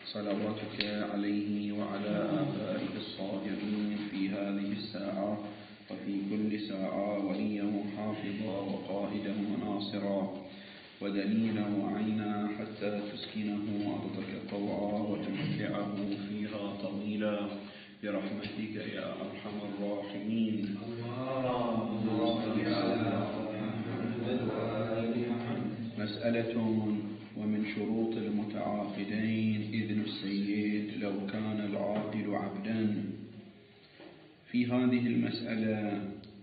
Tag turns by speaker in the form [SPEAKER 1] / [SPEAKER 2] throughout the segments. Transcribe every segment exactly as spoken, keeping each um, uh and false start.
[SPEAKER 1] صلواتك عليه وعلى آبائه الصالحين في هذه الساعة وفي كل ساعة وليا وحافظا وقائدا وناصرا ودليلا وعينا حتى تسكنه أرضك طوعا وتمتعه فيها طويلا برحمتك يا أرحم الراحمين. مسألة: ومن شروط المتعاقدين إذن السيد لو كان العاقد عبدا. في هذه المسألة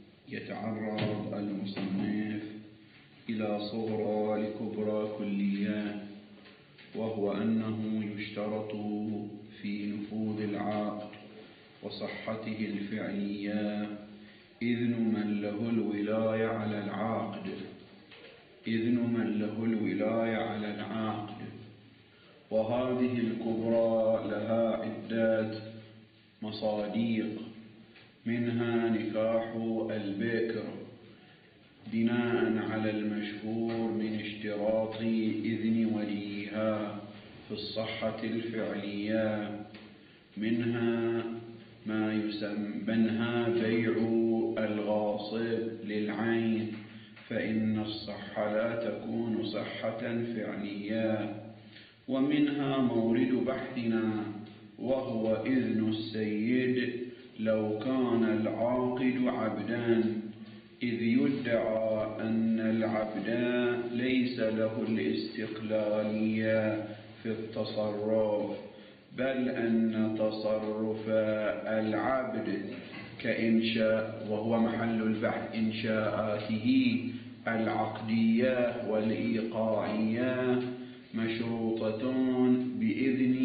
[SPEAKER 1] يتعرض المصنف إلى صغرى لكبرى كلية، وهو أنه يشترط في نفوذ العقد وصحته الفعلية إذن من له الولاية على العقد إذن من له الولاية على العقد وهذه الكبرى لها عدة مصاديق، منها نكاح البكر بناء على المشهور من اشتراط إذن وليها في الصحة الفعلية، منها ما يسمى بيع الغاصب للعين، فإن الصحة لا تكون صحة فعلية، ومنها مورد بحثنا وهو إذن السيد لو كان العاقد عبدا، إذ يدعى أن العبد ليس له الاستقلالية في التصرف، بل أن تصرف العبد كإنشاء، وهو محل البحث، إنشاءاته العقدية والإيقاعية مشروطة بإذن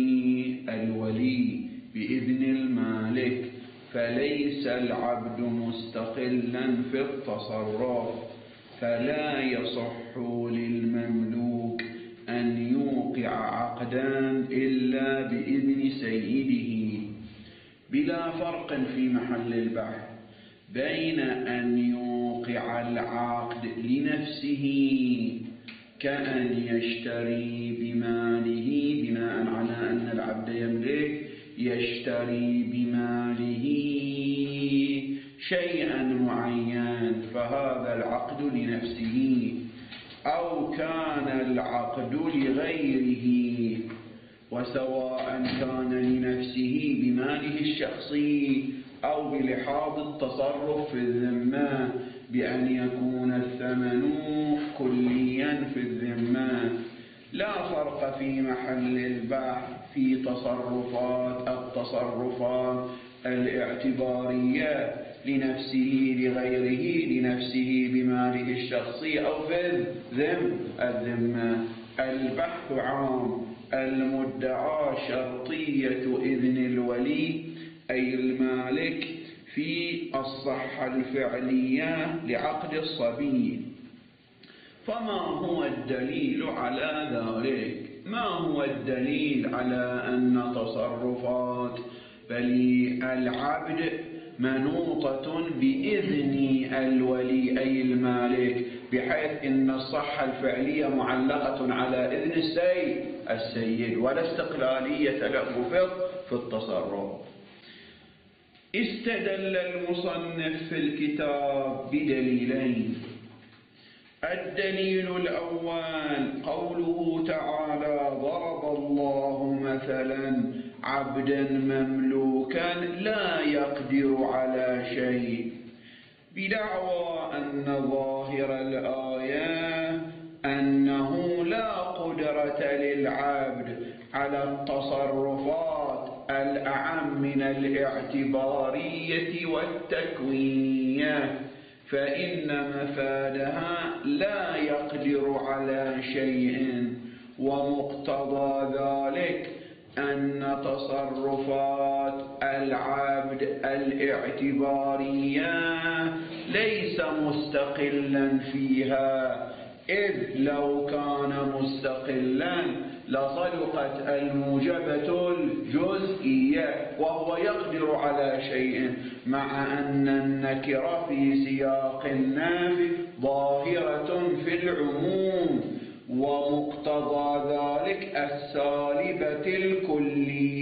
[SPEAKER 1] الولي بإذن المالك، فليس العبد مستقلا في التصرف، فلا يصح للمملوك أن يوقع عقدا إلا بإذن سيده، بلا فرق في محل البحث بين أن يوقع العقد لنفسه كأن يشتري بماله بناء على أن العبد يملك يشتري بماله شيئا معين فهذا العقد لنفسه، أو كان العقد لغيره، وسواء كان لنفسه بماله الشخصي أو بلحاظ التصرف في الذمة بأن يكون الثمن كليا في الذمة، لا فرق في محل البحث في تصرفات التصرفات الاعتبارية لنفسه لغيره، لنفسه بماله الشخصي أو في الذمة. البحث عام، المدعى شرطية إذن الولي أي المالك في الصحة الفعلية لعقد الصبي. فما هو الدليل على ذلك؟ ما هو الدليل على أن تصرفات بلي العبد منوطة بإذن الولي أي المالك، بحيث إن الصحة الفعلية معلقة على إذن السيد السيد ولا استقلالية له في التصرف؟ استدل المصنف في الكتاب بدليلين. الدليل الأول قوله تعالى: ضرب الله مثلا عبدا مملوكا لا يقدر على شيء، بدعوى أن ظاهر الآية أنه لا قدرة للعبد على التصرفات الأعم من الاعتبارية والتكوينية، فإن مفادها لا يقدر على شيء، ومقتضى ذلك أن تصرفات العبد الاعتبارية ليس مستقلا فيها، إذ لو كان مستقلا لصدقت الموجبة الجزئية وهو يقدر على شيء، مع أن النكرة في سياق النفي ظاهرة في العموم، ومقتضى ذلك السالبة الكلية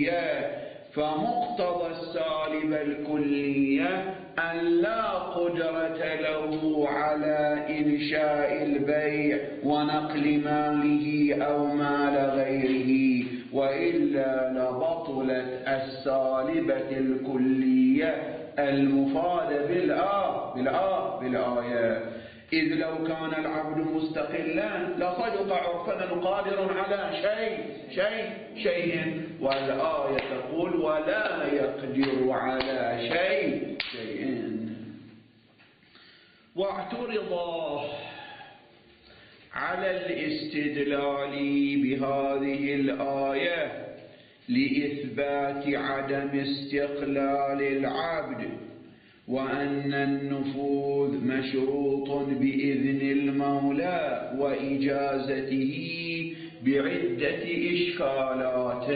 [SPEAKER 1] الكلية، فمقتضى السالب الكلية أن لا قدرة له على إنشاء البيع ونقل ماله أو مال غيره، وإلا لبطلت السالبة الكلية المفادة بالآ بالآ بالآية. إذ لو كان العبد مستقلا لصدق عرفنا قادر على شيء شيء شيء، والآية تقول ولا يقدر على شيء شيء. واعترض على الاستدلال بهذه الآية لإثبات عدم استقلال العبد، وأن النفوذ مشروط بإذن المولى وإجازته بعدة إشكالات.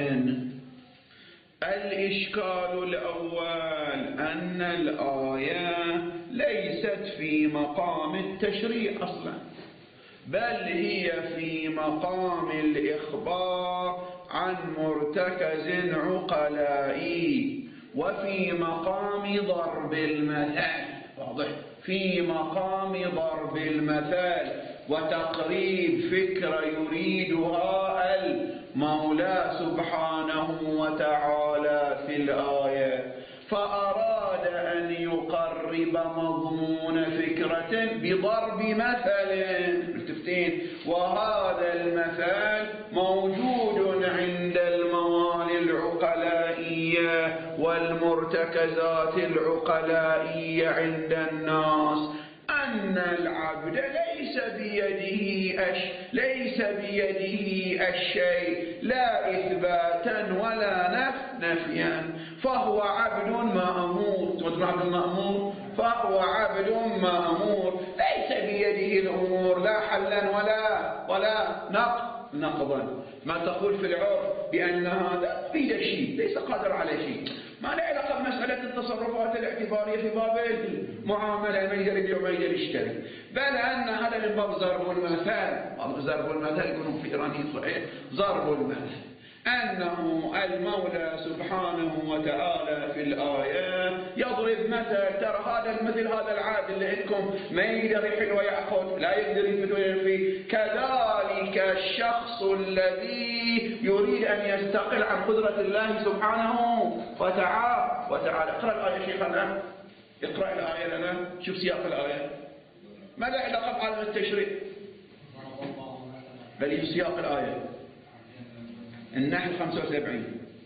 [SPEAKER 1] الإشكال الأول أن الآية ليست في مقام التشريع أصلا، بل هي في مقام الإخبار عن مرتكز عقلائي، وفي مقام ضرب المثل. واضح؟ في مقام ضرب المثل وتقريب فكرة يريدها المولى سبحانه وتعالى في الآية، فأراد أن يقرب مضمون فكرة بضرب مثل. ملتفتين؟ وهذا المثل موجود عند الموالي العقلائية والمرتكزات العقلائية عند الناس، أن العبد ليس بيده أش ليس بيده الشيء لا إثباتا ولا نف نفيا، فهو عبد مأمور. تقول عبد مأمور؟ فهو عبد مأمور ليس بيده الأمور لا حلا ولا ولا نقض نقضا. ما تقول في العرف بأن هذا بيده شيء ليس قادر على شيء، ما له علاقة بمسألة التصرفات الاعتبارية في باب المعاملة، ما يقدر يبيع وما يقدر يشتري، بل أن هذا من باب ضرب المثل. ضرب المثل يقولون في إيران صحيح ضرب المثل، أنه المولى سبحانه وتعالى في الآية يضرب مثل. ترى هذا المثل، هذا العادل اللي عندكم ما يقدر يحل ويأخذ، لا يقدر يفيد وينفي، كذلك الشخص الذي يريد أن يستقل عن قدرة الله سبحانه وتعالى وتعالى. اقرأ الآية شيخنا، اقرأ الآية لنا، شوف سياق الآية. ماذا علاقة بعلم التشريع؟ بل سياق الآية النحل خمسة وسبعين.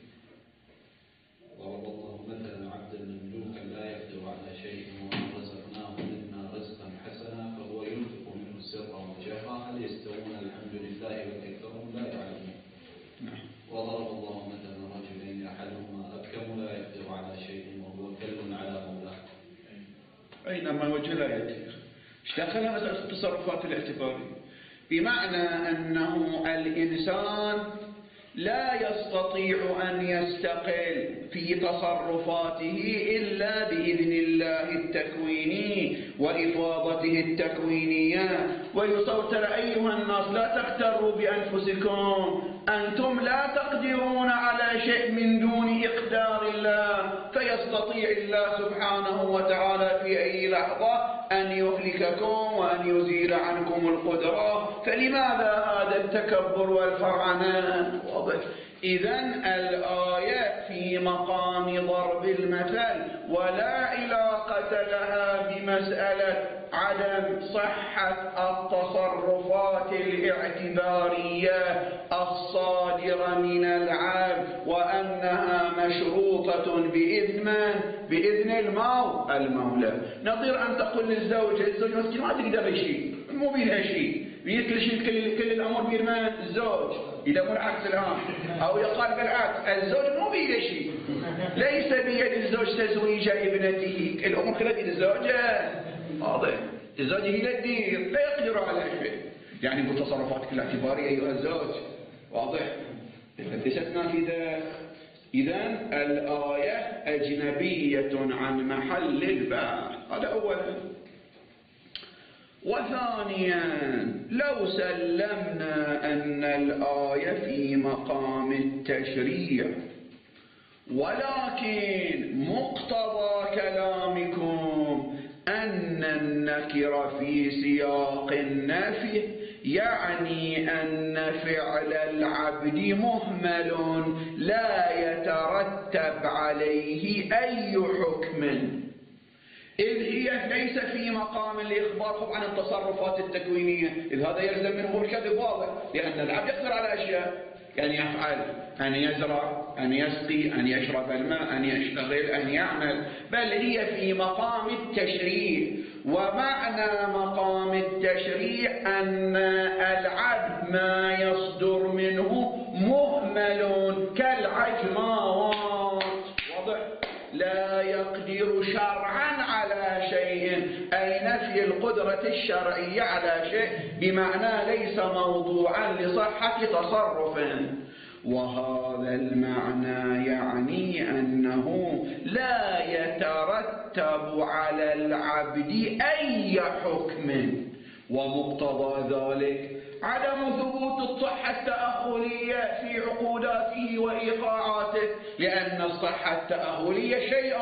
[SPEAKER 2] ضرب الله مثلا عبدا مملوكا لا يقدر على شيء ومن رزقناه منا رزقا حسنا فهو ينفق منه سرا وجهرا هل يستوون الحمد لله واكثرهم لا يعلمون. وضرب الله مثلا رجلين احدهما ابكم لا يقدر على شيء وهو كل على مولاه.
[SPEAKER 1] اينما وجه لا يدير. اشتغل مسألة التصرفات الاعتبارية، بمعنى أنه الإنسان لا يستطيع أن يستقل في تصرفاته إلا بإذن الله التكويني وإفاضته التكوينية. ويصوت أيها الناس لا تغتروا بأنفسكم، أنتم لا تقدرون على شيء من دون إقدار الله، فيستطيع الله سبحانه وتعالى في أي لحظة أن يهلككم وأن يزيل عنكم القدرة. فلماذا هذا التكبر والفرعنة؟ واضح. إذن الآية في مقام ضرب المثل ولا علاقة لها بمسألة عدم صحة التصرفات الاعتبارية الصادرة من العبد، وأنها مشروطة بإذن من؟ بإذن المولى. نظير أن تقول للزوج الزوج مسكين ما تقدر شيء، مو بيدها شيء، بيكل شيء كل كل الأمور بيد من؟ الزوج. إذا مو العكس الآن، أو يقال بالعكس الزوج مو بيده شيء، ليس بيد الزوج تزويج ابنته، الأمور كلها بيد الزوجة. واضح. الزوج هي اللي تدير، لا يقدر على شيء، يعني بتصرفاتك الاعتبارية أيها الزوج. واضح. ليست نافذة. إذن الآية أجنبية عن محل البحث، هذا أولا. وثانيا لو سلمنا أن الآية في مقام التشريع ولكن مقتضى كلامكم أن النكر في سياق النفي يعني أن فعل العبد مهمل لا يترتب عليه أي حكم، إذ هي ليس في مقام الإخبار عن التصرفات التكوينية، إذ هذا يلزم منه الكذب واضح، لأن العبد يقدر على أشياء، يعني يفعل، أن يزرع، أن يسقي، أن يشرب الماء، أن يشتغل، أن يعمل، بل هي في مقام التشريع. ومعنى مقام التشريع أن العبد ما يصدر منه مهمل كالعجمات، واضح، لا يقدر شرعا على شيء، أي نفي القدرة الشرعية على شيء بمعنى ليس موضوعا لصحة تصرف. وهذا المعنى يعني أنه لا يترتب على العبد أي حكم، ومقتضى ذلك عدم ثبوت الصحة التأهلية في عقوداته وإيقاعاته، لأن الصحة التأهلية شيء،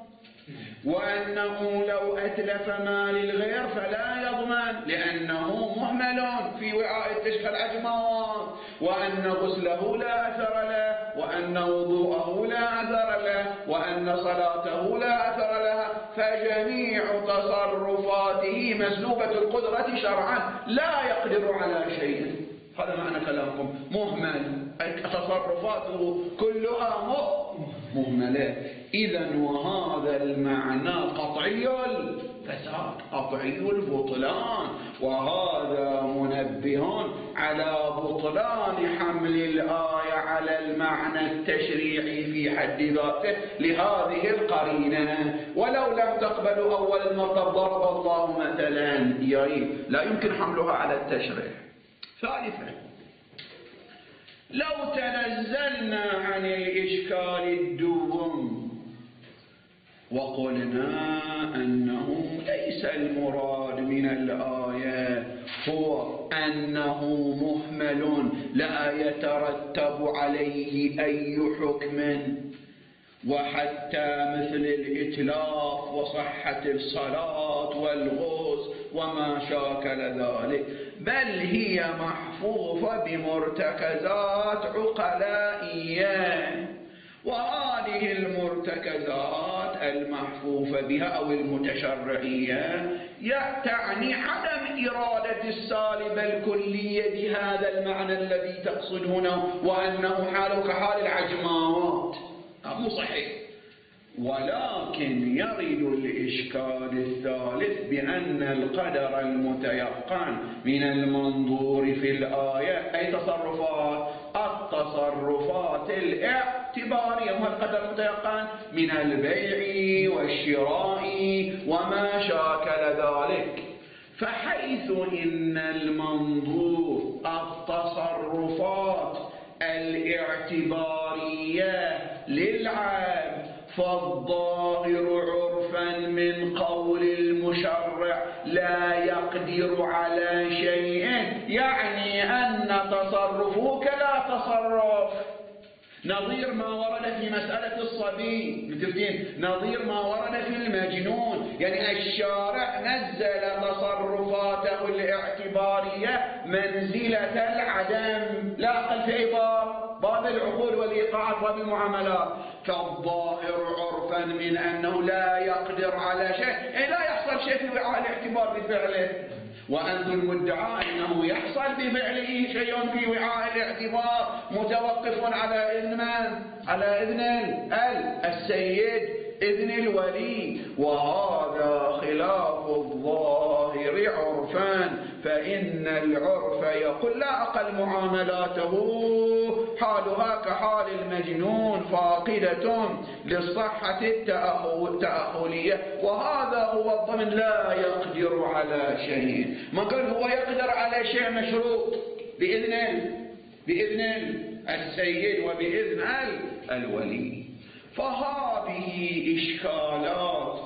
[SPEAKER 1] وأنه لو أتلف مال الغير فلا يضمن لأنه مهمل في وعاء التشخى العجمات، وأن غسله لا أثر له، وأن وضوءه لا أثر له، وأن صلاته لا أثر لها، فجميع تصرفاته مسلوبة القدرة شرعا لا يقدر على شيء. هذا معنى كلامكم، مهمل، تصرفاته كلها مهملة. إذن وهذا المعنى قطعي الفساد، قطعي البطلان، وهذا منبه على بطلان حمل الآية على المعنى التشريعي في حد ذاته لهذه القرينة. ولو لم تقبلوا أول المطلب ضرب الله مثلا يريد، لا يمكن حملها على التشريع. ثالثا، لو تنزلنا عن الإشكال الدوم وقلنا أنه ليس المراد من الآية هو أنه مهمل لا يترتب عليه أي حكم، وحتى مثل الإتلاف وصحة الصلاة والغسل وما شاكل ذلك، بل هي محفوفة بمرتكزات عقلائية، وهذه المرتكزات المحفوفة بها أو المتشرعية تعني عدم إرادة السالبة الكلية بهذا المعنى الذي تقصدونه، وأنه حاله كحال العجمات، مو صحيح. ولكن يرد الإشكال الثالث بأن القدر المتيقن من المنظور في الآية أي تصرفات التصرفات الاعتبارية، وما القدر المتيقن من البيع والشراء وما شاكل ذلك. فحيث إن المنظور التصرفات الاعتبارية للعبد، فالظاهر عرفا من قول المشرع لا يقدر على شيء، يعني أن تصرفه كلا تصرف، نظير ما ورد في مسألة الصبي، نظير ما ورد في المجنون. يعني الشارع نزل تصرفاته الاعتبارية منزلة العدم، لا أقل في أي باب، باب العقول والإيقاعات باب المعاملات. فالظاهر عرفا من أنه لا يقدر على شيء، يعني لا يحصل شيء في وعاء الاعتبار بفعله، وأنت المدعى أنه يحصل بفعله شيء في وعاء الاعتبار متوقف على إذن من؟ على إذن السيد، إذن الولي، وهذا خلاف الظاهر عرفان. فإن العرف يقول لا أقل معاملاته حالها كحال المجنون فاقدة للصحة التأهلية، وهذا هو الضمن لا يقدر على شيء. ما قال هو يقدر على شيء مشروط بإذن بإذن السيد وبإذن الولي. فهذه إشكالات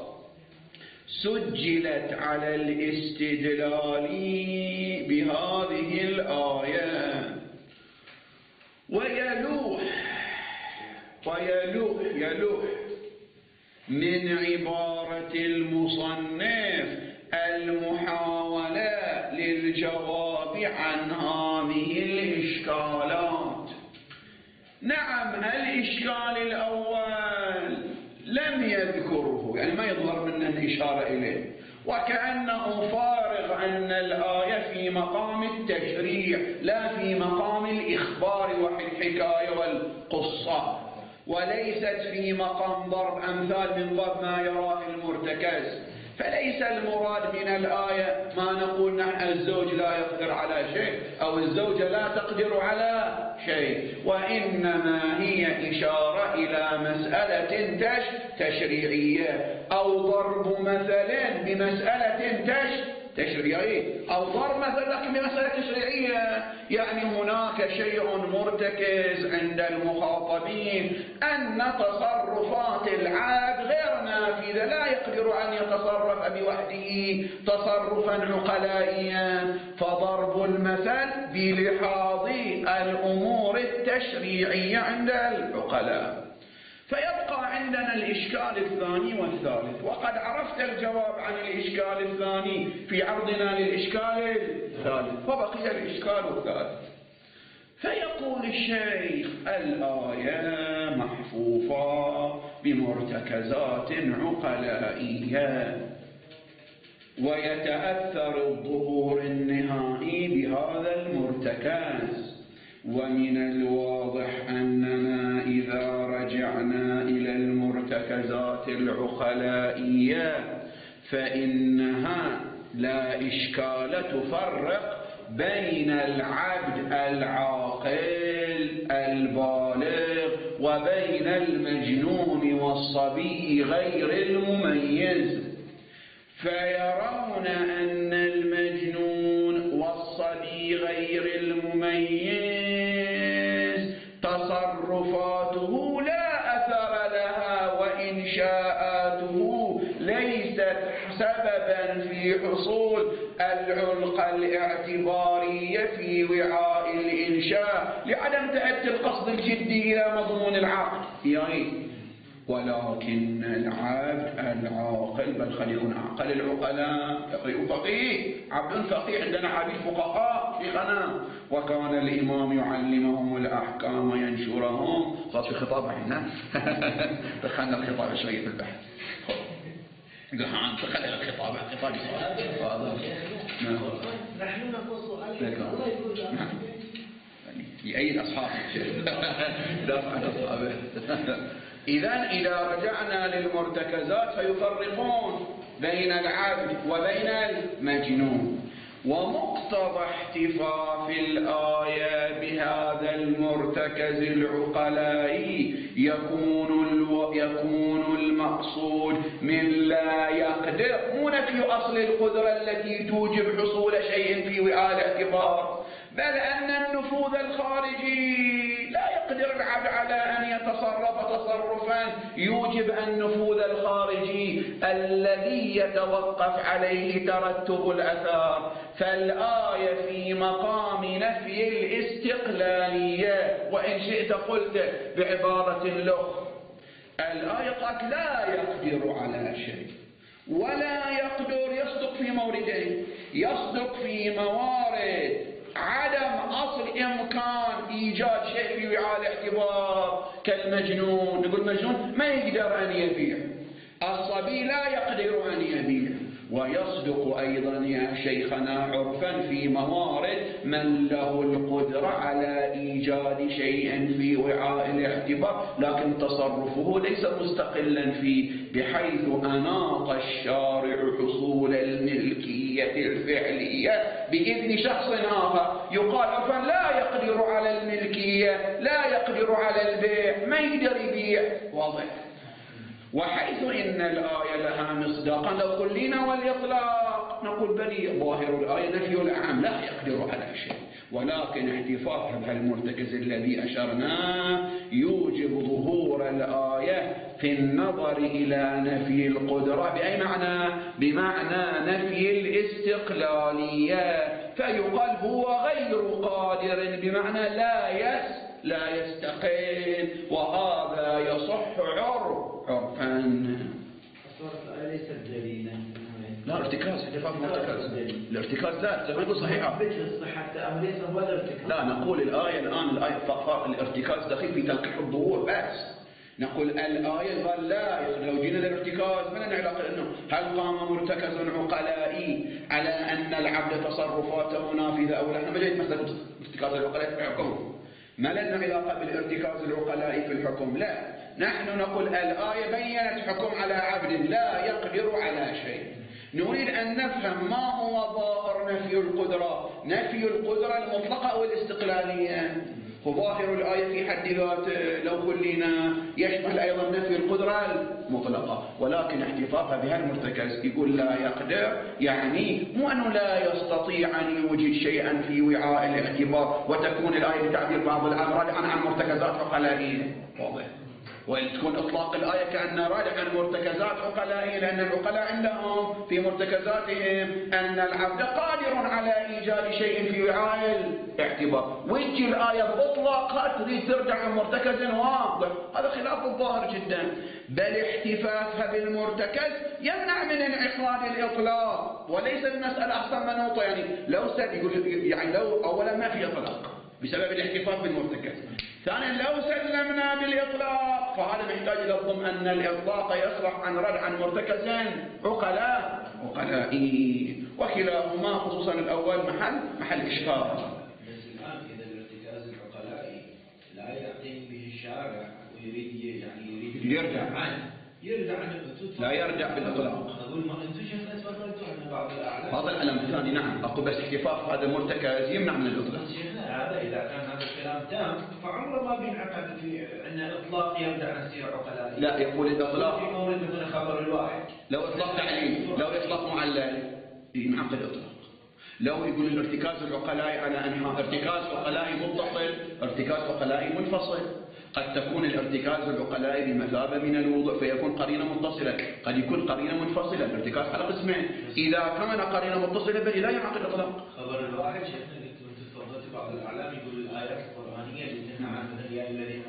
[SPEAKER 1] سجلت على الاستدلال بهذه الآية. ويلوح ويلوح يلوح من عبارة المصنف المحاولة للجواب عن هذه الإشكالات. نعم، الإشكال الأول لم يذكره، يعني ما يظهر منه الإشارة إليه، وكأنه فارغ أن الآية في مقام التشريع لا في مقام الإخبار والحكاية والقصة، وليست في مقام ضرب أمثال من ضرب ما يراه المرتكز. فليس المراد من الآية ما نقول نحن الزوج لا يقدر على شيء أو الزوجة لا تقدر على شيء، وإنما هي إشارة إلى مسألة تش تشريعية، أو ضرب مثل بمسألة تش تشريعية، أو ضرب مثل لكن بمسألة تشريعية. يعني هناك شيء مرتكز عند المخاطبين أن تصرفات العبد غير نافذة، لا يقدر أن يتصرف بوحده تصرفا عقلائيا، فضرب المثل بلحاظ الأمور التشريعية عند العقلاء. فيبقى عندنا الإشكال الثاني والثالث، وقد عرفت الجواب عن الإشكال الثاني في عرضنا للإشكال الثالث، فبقي الإشكال الثالث. فيقول الشيخ: الآية محفوفة بمرتكزات عقلائية، ويتأثر الظهور النهائي بهذا المرتكز، ومن الواضح أننا إذا رجعنا إلى المرتكزات العقلائية فإنها لا إشكال تفرق بين العبد العاقل البالغ وبين المجنون والصبي غير المميز، فيرون أن المجنون والصبي غير المميز تصرفاته لا أثر لها، وإنشاءاته ليست سببا في حصول العلقة الاعتبارية في وعاء الإنشاء لعدم تأتي القصد الجدي إلى مضمون العقد، يعني ولكن العبد العاقل، بل خلينا عقل العقلاء يقرئ فقيه، عبد فقيه، عندنا عبيد فقهاء في غنام، وكان الإمام يعلمهم الأحكام وينشرهم. صار في خطاب احنا دخلنا الخطاب شوية في البحث، دخل الخطاب خطاب صار
[SPEAKER 3] نحن نقص عليك الله يقول
[SPEAKER 1] لأي الأصحاب دافع عن أصحابه. إذن إذا رجعنا للمرتكزات فيفرقون بين العبد وبين المجنون، ومقتضى احتفاف الآية بهذا المرتكز العقلائي يكون الو... يكون المقصود من لا يقدر، مو نفي أصل القدرة التي توجب حصول شيء في وعاء الاعتبار، بل أن النفوذ الخارجي لا يقدر العبد على أن يتصرف تصرفا يوجب النفوذ الخارجي الذي يتوقف عليه ترتب الأثار. فالآية في مقام نفي الاستقلالية، وإن شئت قلت بعبارة اللغة، الآية قالت لا يقدر على شيء، ولا يقدر يصدق في موردين، يصدق في موارد عدم أصل إمكان إيجاد شيء في وعاء الاعتبار كالمجنون، نقول مجنون ما يقدر أن يبيع، الصبي لا يقدر أن يبيع، ويصدق أيضا يا شيخنا عرفا في موارد من له القدرة على إيجاد شيء في وعاء الاعتبار لكن تصرفه ليس مستقلا فيه، بحيث أناط الشارع حصول الملكية الفعلية بإذن شخص آخر، يقال عرفا لا يقدر على الملكية، لا يقدر على البيع، ما يقدر يبيع، واضح. وحيث إن الآية لها مصداقا لو قلنا والإطلاق نقول بلي ظاهر الآية نفي الأعم لا يقدر على شيء، ولكن احتفاظ بهذا المرتكز الذي أشرناه يوجب ظهور الآية في النظر إلى نفي القدرة، بأي معنى؟ بمعنى نفي الاستقلالية، فيقال هو غير قادر بمعنى لا يس لا يستقل، وهذا ارتكاز احتفاظ مرتكز. الارتكاز لا تقول صحيحة. لا نقول الآية الآن الآية الارتكاز دخيل في تلقيح الظهور بس. نقول الآية قال لا، لو جينا للارتكاز ما لنا علاقة انه هل قام مرتكز عقلائي على ان العبد تصرفاته نافذة او لا. احنا ما جيت مسألة ارتكاز العقلائي في الحكم، ما لنا علاقة بالارتكاز العقلائي في الحكم. لا، نحن نقول الآية بينت حكم على عبد لا يقدر على شيء. نريد أن نفهم ما هو ظاهر نفي القدرة، نفي القدرة المطلقة أو الاستقلالية. وظاهر الآية في حد ذاته لو كلنا يشمل أيضا نفي القدرة المطلقة، ولكن احتفاظها بها المرتكز يقول لا يقدر، يعني مو أنه لا يستطيع أن يوجد شيئا في وعاء الاعتبار، وتكون الآية بتعبير بعض الآن راجعا عن مرتكزات عقلائية. واضح. وإن تكون إطلاق الآية كأنها راجع عن مرتكزات عقلائية، لأن العقلاء عندهم في مرتكزاتهم أن العبد قادر على إيجاد شيء في وعاء الاعتبار، ويجي الآية بإطلاقها تريد ترجع عن مرتكز واضح. هذا خلاف الظاهر جدا. بل احتفاظها بالمرتكز يمنع من انعقاد الإطلاق، وليس المسألة أحسن منوطة. يعني لو سد يقول يعني لو أولا ما في إطلاق بسبب الاحتفاظ بالمرتكز، ثانيا لو سلمنا بالإطلاق فهذا محتاج إلى الضم أن الإطلاق يصلح عن رد عن مرتكزين عقلاء عقلائي، وكلاهما خصوصا الأول محل محل إشكال.
[SPEAKER 2] بس الآن إذا الارتكاز العقلائي لا يقيم به الشارع ويريد يعني يريد
[SPEAKER 1] يرجع
[SPEAKER 2] عنه يرجع عنه
[SPEAKER 1] لا يرجع بالإطلاق.
[SPEAKER 2] أقول ما أنتم شيخنا تفضلتوا عن بعض الأعلام
[SPEAKER 1] هذا العلم الثاني. نعم أقول بس احتفاظ هذا المرتكز يمنع من الإطلاق.
[SPEAKER 2] هذا إذا كان هذا الكلام تام فعمره ما بينعقد في أن إطلاق يبدأ عن سير عقلائي.
[SPEAKER 1] لا يقول الإطلاق
[SPEAKER 2] في مورد مثل خبر الواحد،
[SPEAKER 1] لو إطلاق تعليل، لو إطلاق معلل ينعقد الإطلاق. لو يقول الارتكاز العقلائي على أنها ارتكاز عقلائي متصل، ارتكاز عقلائي منفصل. قد تكون الارتكاز العقلائي بمثابة من الوضوء فيكون قرينة متصلة، قد يكون قرينة منفصلة. الارتكاز على قسمين، إذا كان قرينة متصلة بل لا ينعقد الإطلاق.
[SPEAKER 2] خبر الواحد شيخنا اللي كنت تفضلت بعض الأعلام يقول الآيات القرآنية اللي تنهى عن الرياء الذين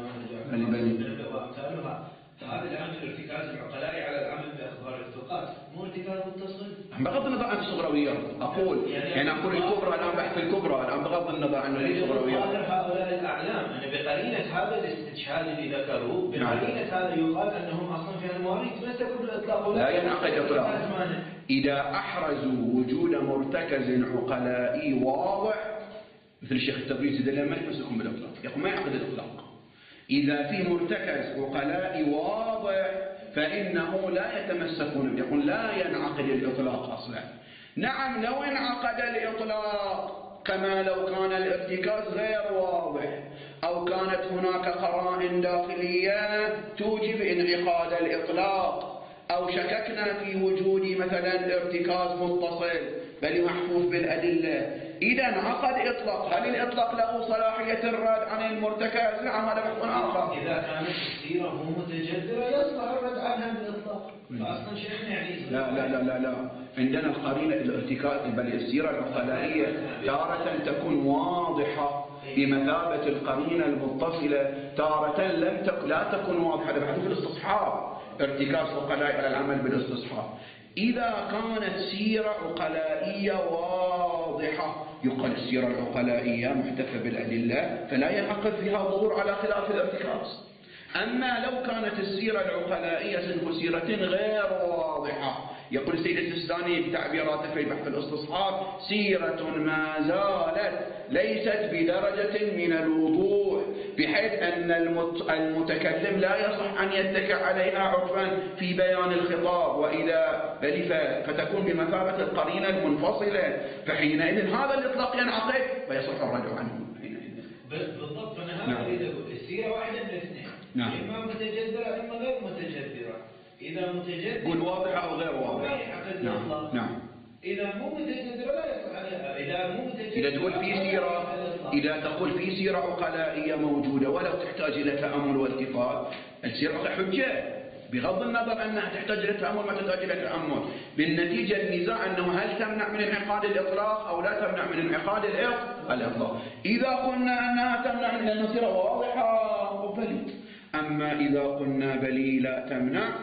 [SPEAKER 2] آمنوا وأمثالها، هذا الآن الارتكاز العقلائي على العمل بأخبار الثقات مو ارتكاز متصل.
[SPEAKER 1] بغض النظر عن الصغرويات أقول يعني أقول الكبرى الآن بحث الكبرى الآن بغض النظر عن الصغرويات.
[SPEAKER 2] هؤلاء الأعلام أنا بقرينة هذا الاستشهاد اللي ذكروه بقرينة هذا يقال أنهم أصلا في المواريث تمسكوا بالإطلاق
[SPEAKER 1] لا ينعقد إطلاق. إذا أحرزوا وجود مرتكز عقلائي واضح مثل الشيخ التبريزي ده ما يمسكهم بالإطلاق، يقول ما يعقد الإطلاق. إذا في مرتكز عقلائي واضح فإنه لا يتمسكون، يقول لا ينعقد الإطلاق أصلا. نعم لو انعقد الإطلاق كما لو كان الارتكاز غير واضح أو كانت هناك قرائن داخلية توجب انعقاد الإطلاق، أو شككنا في وجود مثلا ارتكاز متصل بل محفوظ بالأدلة، إذا انعقد إطلاق. هل الإطلاق له صلاحية الرد عن المرتكز؟ نعم هذا بحث آخر.
[SPEAKER 2] إذا كانت السيرة مو متجذرة يصلح الرد عنها بالإطلاق. فأصلا شيخنا يعني
[SPEAKER 1] لا لا لا لا لا عندنا القرينة الارتكاز بل السيرة العقلائية تارة تكون واضحة بمثابة القرينة المتصلة، تارة لم تكن لا تكون واضحة. هذا بحث في الاستصحاب، ارتكاز عقلائي على العمل بالاستصحاب. إذا كانت سيرة عقلائية واضحة يقال السيرة العقلائية محتفى بالأدلة فلا ينعقد فيها ظهور على خلاف الارتكاز. أما لو كانت السيرة العقلائية سنف سيرة غير واضحة، يقول السيد السيستاني بتعبيراته في بحث الاستصحاب سيرة ما زالت ليست بدرجة من الوضوح بحيث أن المتكلم لا يصح أن يتكئ عليها عرفا في بيان الخطاب، وإذا بل فتكون بمثابة القرينة المنفصلة، فحينئذ هذا الإطلاق ينعقد ويصح الرجوع عنه.
[SPEAKER 2] بالضبط. أنا هذا أريد أقول السيرة واحدة من الاثنين، إما متجذرة إما غير متجذرة. إذا متجذرة
[SPEAKER 1] قل واضحة أو غير واضحة.
[SPEAKER 2] نعم نعم. إذا مو متجذرة لا يصح عليها. إذا مو متجذرة
[SPEAKER 1] إذا تقول في سيرة إذا تقول في سيرة عقلائية موجودة ولو تحتاج إلى تأمل والتفات، السيرة حجة بغض النظر أنها تحتاج إلى تأمل ما تحتاج إلى تأمل. بالنتيجة النزاع أنه هل تمنع من انعقاد الإطلاق أو لا تمنع من انعقاد الإطلاق. إذا قلنا أنها تمنع من السيرة واضحة وبلي، أما إذا قلنا بلي لا تمنع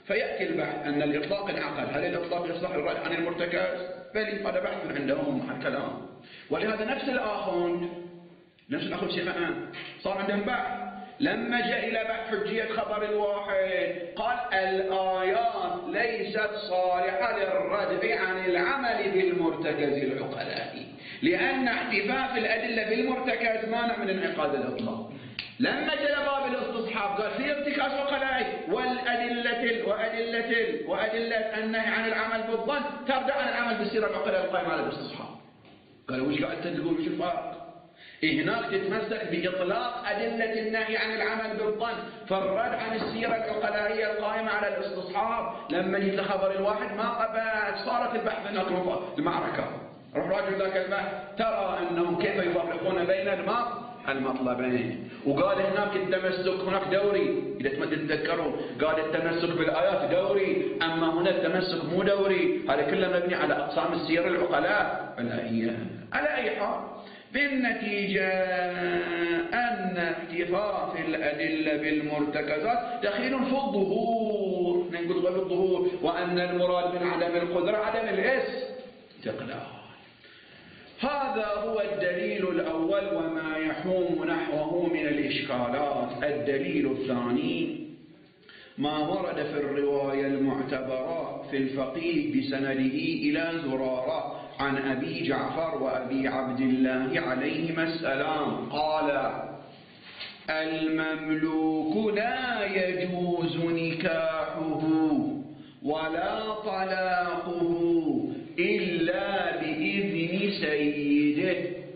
[SPEAKER 1] فيأتي البحث أن الإطلاق انعقد، هل الإطلاق يصلح للرد عن المرتكز؟ بل هذا بحث عندهم مع الكلام. ولهذا نفس الآخوند نفس الآخوند شيخنا صار عندهم بحث لما جاء إلى بحث حجية خبر الواحد قال الآيات ليست صالحة للردع عن العمل بالمرتكز العقلائي، لأن احتفاف الأدلة بالمرتكز مانع من انعقاد الإطلاق. لما جاء باب الاستصحاب قال في ارتكاز عقلائي والأدلة وأدلة وأدلة النهي عن العمل بالظن تردع عن العمل بالسيرة العقلائية القائمة على الاستصحاب. قالوا وش قاعد تقول وش الفرق؟ هناك تتمسك بإطلاق أدلة النهي عن العمل بالظن فالرد عن السيرة العقلائية القائمة على الاستصحاب. لما جيت لخبر الواحد ما قبل، صارت البحث هناك المعركة. روح راجل ذاك البحث ترى أنهم كيف يفرقون بين المطلبين، وقال هناك التمسك هناك دوري، إذا تتذكروا قال التمسك بالآيات دوري، أما هنا التمسك مو دوري، هذا كله مبني على أقسام السيرة العقلائية. على أي حال بالنتيجة أن احتفاظ الأدلة بالمرتكزات دخيل في الظهور، نقول غير الظهور، وأن المراد من عدم القدرة عدم الاستقلال. هذا هو الدليل الأول وما يحوم نحوه من الإشكالات. الدليل الثاني ما ورد في الرواية المعتبرة في الفقيه بسنده إلى زرارة عن أبي جعفر وأبي عبد الله عليهما السلام قال المملوك لا يجوز نكاحه ولا طلاقه إلا بإذن سيده.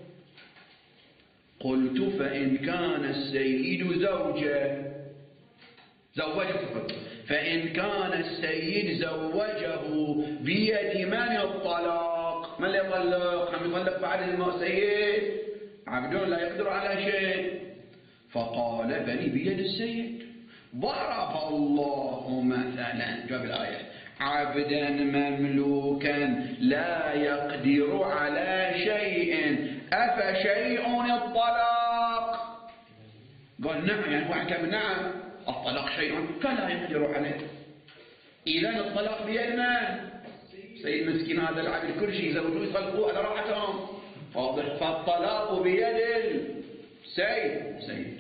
[SPEAKER 1] قلت فإن كان السيد زوجه زوجه فإن كان السيد زوجه بيد من الطلاق؟ من يطلق؟ هم يطلق بعد السيد؟ عبدون لا يقدر على شيء. فقال بني بيد السيد. ضرب الله مثلا جاب الآية عبدا مملوكا لا يقدر على شيء أفشيء الطلاق؟ قال نعم، يعني واحد كان نعم الطلاق شيء فلا يقدر عليه. إذا الطلاق بيد من؟ سيد مسكين هذا العبد كل شيء زوجوه يطلقوه على راحتهم، واضح. فالطلاق بيد السيد سيد.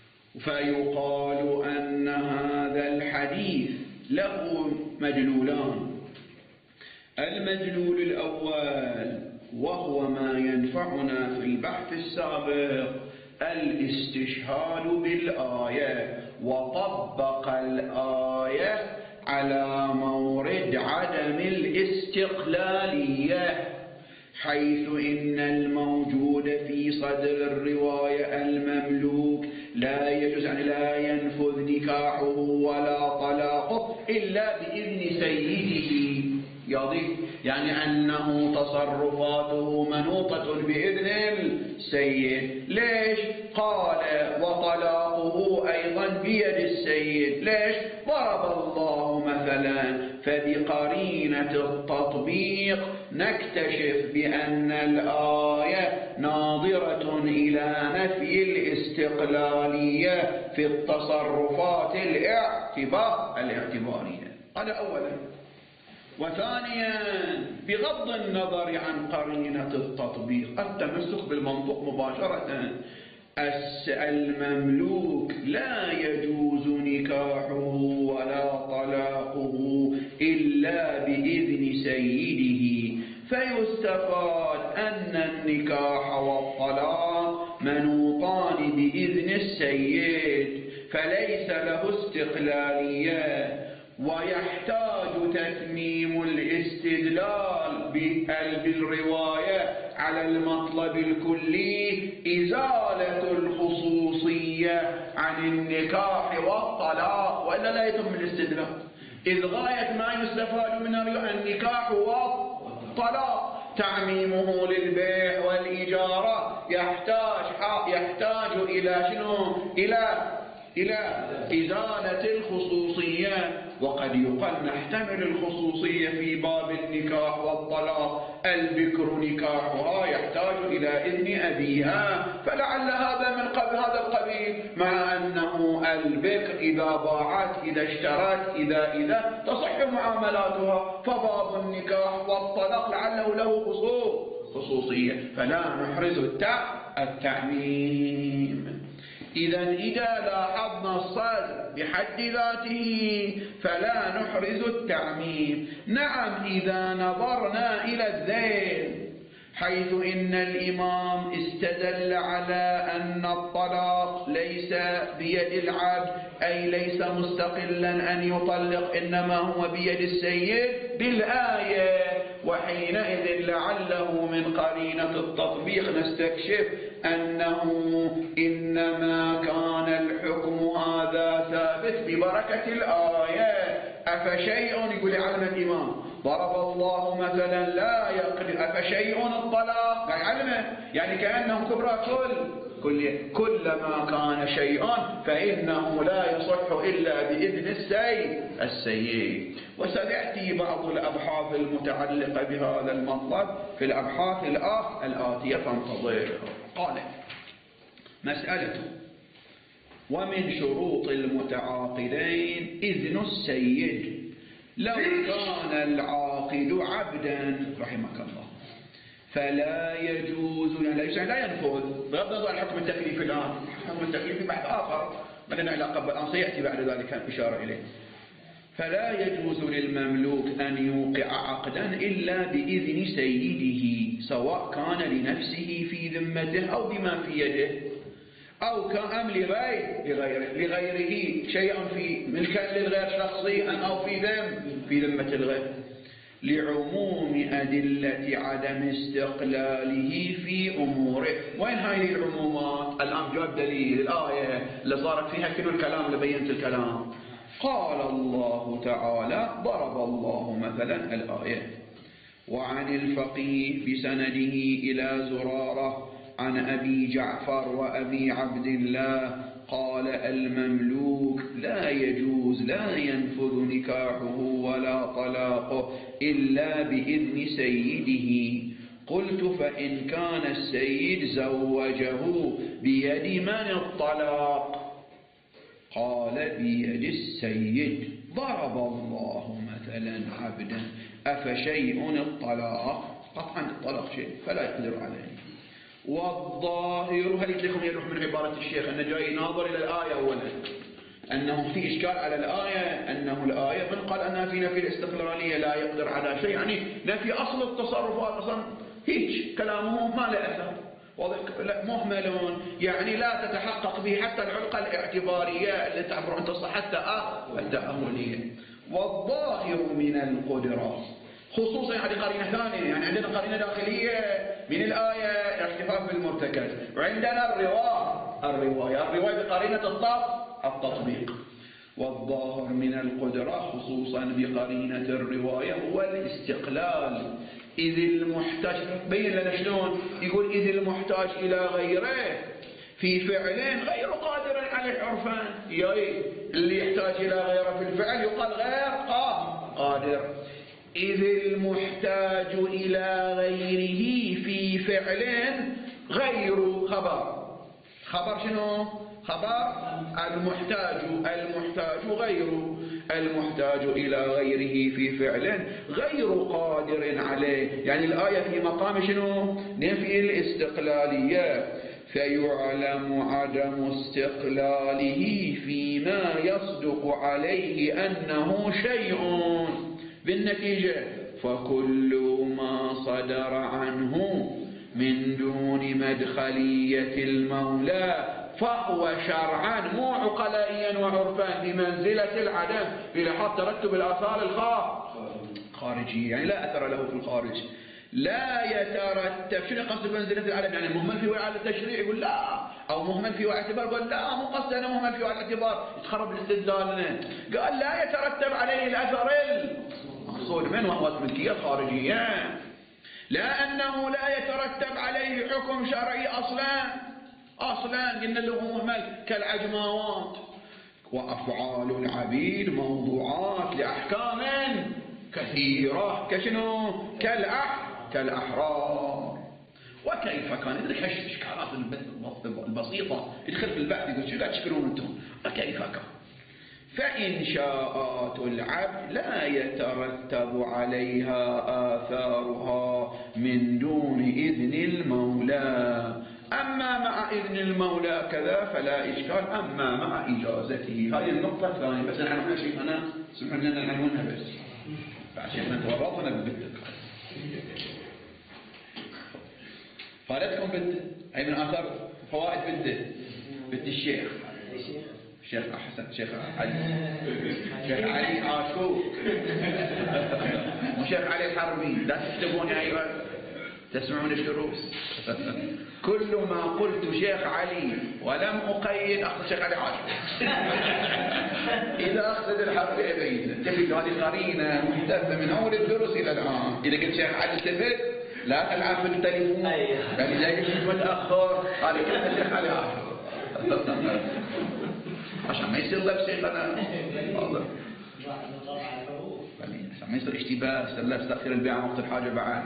[SPEAKER 1] فيقال أن هذا الحديث له مدلولان. المدلول الأول وهو ما ينفعنا في البحث السابق الاستشهاد بالآية، وطبق الآية على مورد عدم الاستقلالية، حيث إن الموجود في صدر الرواية المملوك لا يجوز أن لا ينفذ نكاحه ولا طلاقه إلا بإذن سيده. يضيف يعني أنه تصرفاته منوطة بإذن السيد. ليش؟ قال وطلاقه أيضا بيد السيد. ليش؟ ضرب الله مثلا. فبقرينة التطبيق نكتشف بأن الآية ناظرة إلى نفي الاستقلالية في التصرفات الاعتبارية. هذا أولا. وثانيا بغض النظر عن قرينة التطبيق التمسك بالمنطق مباشرة، المملوك لا يجوز نكاحه ولا طلاقه إلا بإذن سيده، فيستفاد أن النكاح والطلاق منوطان بإذن السيد فليس له استقلالية. ويحتاج تتميم الاستدلال بالرواية على المطلب الكلي إزالة الخصوصية عن النكاح والطلاق، وإلا لا يتم الاستدلال، إذ غاية ما يستفاد من النكاح والطلاق تعميمه للبيع والإجارة يحتاج يحتاج إلى شنو؟ إلى إلى إزالة الخصوصية. وقد يقال نحتمل الخصوصية في باب النكاح والطلاق، البكر نكاحها يحتاج إلى إذن أبيها، فلعل هذا من قبل هذا القبيل، مع أنه البكر إذا باعت إذا اشترت إذا إذا تصح معاملاتها، فباب النكاح والطلاق لعله له خصوص خصوصية، فلا نحرز التعميم. إذا إذا لاحظنا الصدر بحد ذاته فلا نحرز التعميم. نعم إذا نظرنا إلى الذيل، حيث إن الإمام استدل على أن الطلاق ليس بيد العبد، أي ليس مستقلا أن يطلق، إنما هو بيد السيد بالآية، وحينئذ لعله من قرينة التطبيق نستكشف أنه إنما كان الحكم هذا ثابت ببركة الآية. أفشيء يقول علم الإمام ضرب الله مثلا لا يقدر، أفشيء الطلاق علمه، يعني كأنه كبرى كل كل كلما كان شيئا فإنه لا يصح إلا بإذن السيد السيد. وسيأتي بعض الأبحاث المتعلقة بهذا المطلب في الأبحاث الآخر الآتية فانتظر. قال مسألة: ومن شروط المتعاقدين إذن السيد لو كان العاقد عبدا رحمك الله، فلا يجوز لا ينفذ بغض النظر عن الحكم التكليفي. الآن الحكم التكليفي بحث آخر ما لنا علاقة بالآن، سيأتي بعد ذلك الإشارة إليه. فلا يجوز للمملوك أن يوقع عقدا إلا بإذن سيده، سواء كان لنفسه في ذمته أو بما في يده، أو كأم لغير لغيره لغيره شيئا في ملكا للغير شخصيا أو في ذم في ذمة الغير، لعموم أدلة عدم استقلاله في أموره. وين هذه العمومات؟ الآن جاب دليل الآية اللي صارت فيها كل الكلام اللي بينت الكلام. قال الله تعالى: ضرب الله مثلا الآية. وعن الفقيه بسنده إلى زرارة عن أبي جعفر وأبي عبد الله قال: المملوك لا يجوز لا ينفذ نكاحه ولا طلاقه إلا بإذن سيده. قلت: فإن كان السيد زوجه بيد من الطلاق؟ قال: بيد السيد. ضرب الله مثلا عبدا أفشيء الطلاق؟ قطعا الطلاق شيء فلا يقدر عليه. والظاهر هل يتلكم يروح من عبارة الشيخ أنه جاي ناظر إلى الآية أولا، أنه في إشكال على الآية، أنه الآية من قال أنها في نفي الاستقلالية لا يقدر على شيء، يعني نفي أصل التصرفات أصلا هيك كلامه ما له أثر، مهملون، يعني لا تتحقق به حتى العلقة الاعتبارية اللي تعبر عن حتى التأملية. والظاهر من القدرة خصوصا يعني قرينة ثانية، يعني عندنا قرينة داخلية من الآية الاحتفاظ بالمرتكز، وعندنا الرواية الرواية الرواية بقرينة التطبيق. والظاهر من القدرة خصوصا بقرينة الرواية هو الاستقلال، إذ المحتاج بين لنا شلون يقول إذ المحتاج إلى غيره في فعلين غير قادر عليه عرفا، يعني اللي يحتاج إلى غيره في الفعل يقال غير قادر. إذ المحتاج إلى غيره في فعلين غير خبر خبر شنو؟ خبر المحتاج المحتاج غير المحتاج إلى غيره في فعل غير قادر عليه، يعني الآية في مقام شنو؟ نفي الاستقلالية. فيعلم عدم استقلاله فيما يصدق عليه أنه شيء، بالنتيجة فكل ما صدر عنه من دون مدخلية المولى فهو شرعا مو عقلائيا وعرفا بمنزلة العدم بلحاظ ترتب الآثار الخارجية، يعني لا أثر له في الخارج، لا يترتب. شنو قصد بمنزلة العدم؟ يعني مهمل في وعاء التشريع يقول لا، أو مهمل في وعاء الاعتبار يقول لا، مو قصد أنا مهمل في وعاء الاعتبار يتخرب الاستدلال. قال لا يترتب عليه الأثر المقصود منه وهو الملكية الخارجية، لا أنه لا يترتب عليه حكم شرعي أصلا أصلا قلنا له مهمل كالعجماوات وأفعال العبيد موضوعات لأحكام كثيرة كشنو؟ كالأح كالأحرار. وكيف كان يدرك هالإشكالات البسيطة يدخل في البحث يقول شو قاعد تشكلون أنتم؟ وكيف كان؟ فإنشاءات العبد لا يترتب عليها آثارها من دون إذن المولى، أما مع إذن المولى كذا فلا إشكال، أما مع إجازته. هذه النقطة الثانية. بس نحن شيء أنا سمعنا لنا نعنونها بس فعشان نتورطنا بالذكر. فالتكم بنت أي من آثار فوائد بنت بنت الشيخ الشيخ أحسن شيخ علي شيخ علي عاشور وشيخ علي الحربي. لا تكتبون يا أيها تسمعون الدروس. كل ما قلت شيخ علي ولم أقيد أقصد شيخ علي عاشور. إذا أقصد الحربي أبين تجد هذه قرينة محدثة من أول الدروس إلى الآن. إذا قلت شيخ علي التفت لا تلعب في التليفون يعني إذا قلت متأخر قال كلمة شيخ علي عاشور عشان ما يصير لبس شيخنا عشان ما يصير اشتباه يصير لبس تأخير البيع وقت الحاجة بعد.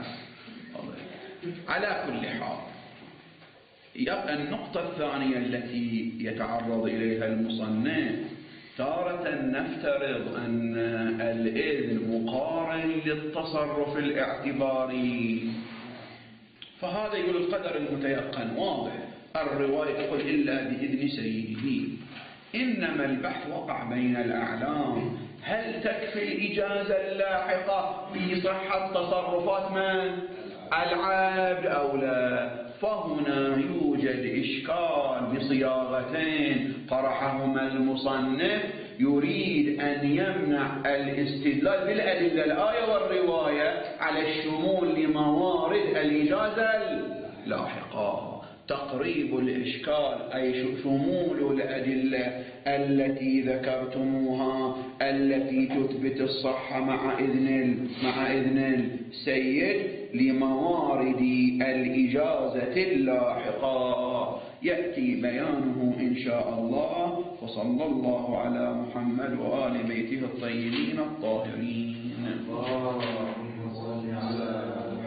[SPEAKER 1] على كل حال يبقى النقطة الثانية التي يتعرض إليها المصنف تارة نفترض أن الإذن مقارن للتصرف الاعتباري، فهذا يقول القدر المتيقن واضح. الرواية تقول إلا بإذن سيده. إنما البحث وقع بين الأعلام، هل تكفي الإجازة اللاحقة في صحة تصرفات من؟ العبد أو لا؟ فهنا يوجد إشكال بصياغتين طرحهما المصنف، يريد أن يمنع الاستدلال بالأدلة الآية والرواية على الشمول لموارد الإجازة اللاحقة. تقريب الإشكال أي شمول الأدلة التي ذكرتموها التي تثبت الصحة مع إذن مع إذن السيد لموارد الإجازة اللاحقة يأتي بيانه إن شاء الله. وصلى الله على محمد وآل بيته الطيبين الطاهرين.
[SPEAKER 2] اللهم صل على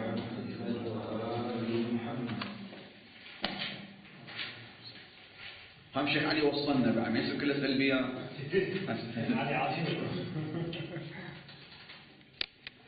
[SPEAKER 1] هم شيخ علي وصلنا بعد ما يصير كله سلبيات.
[SPEAKER 3] علي عاشور